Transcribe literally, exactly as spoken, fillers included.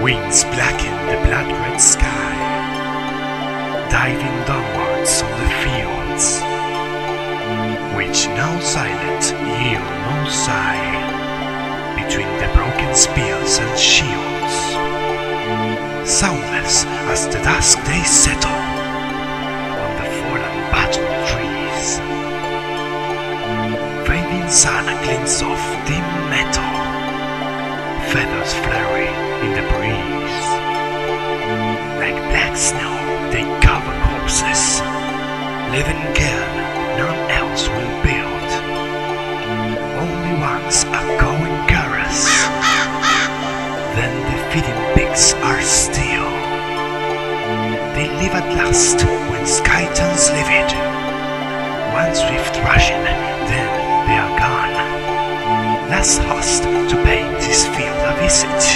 Winds blacken the blood-red sky, diving downwards on the fields, which now silent yield no sigh between the broken spears and shields. Soundless as the dusk they settle on the fallen battle trees. Fading sun glints off dim metal, feathers flurry in the breeze. Like black snow they cover corpses, living cairn none else will build. Only once a going chorus, then the feeding pigs are still. They live at last when sky turns livid. One swift rushing, then they are gone. Last host to pay this field a visit.